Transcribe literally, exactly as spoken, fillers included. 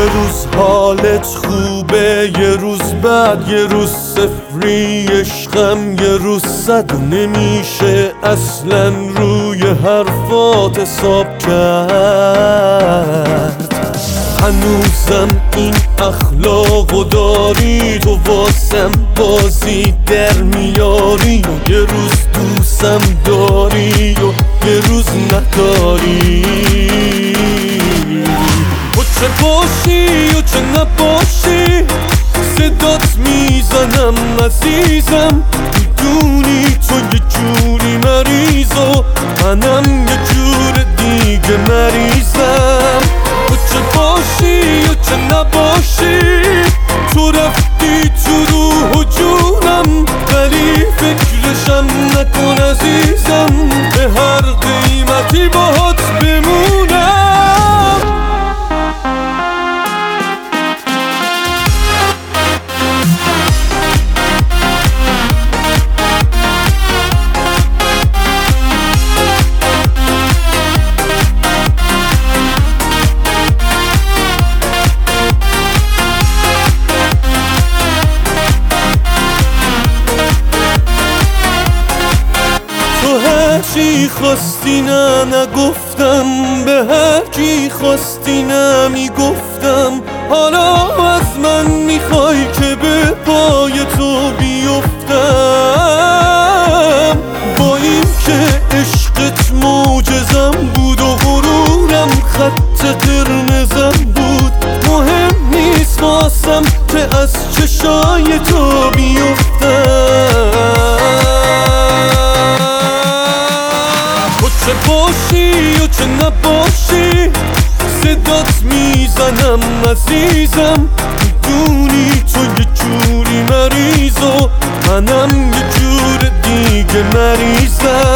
روز حالت خوبه، یه روز بعد، یه روز صفری عشقم، یه روز صد. نمیشه اصلا روی حرفات حساب کرد. هنوزم این اخلاقو داری، تو واسم بازی در میاری. و یه روز دوستم داری و یه روز نداری. و چه باشی و چه نباشی صدات میزنم عزیزم. میدونی تو یه جوری مریض و منم یه جور دیگه مریضم. و چه باشی و چه نباشی تو رفتی تو روح و جونم، ولی فکرشم نکن عزیزم، به هر قیمتی باهات بمونم. چی خواستی نه نگفتم، به هر کی خواستی نه میگفتم. حالا از من میخوای که به پای تو بیفتم. با این که عشقت معجزم بود و غرورم خط قرمزم بود، مهم نیست واسم که از چشای تو بیفتم. چه باشی و چه نباشی صدات میزنم عزیزم. میدونی تو یه جوری مریض و منم یه جور دیگه مریضم.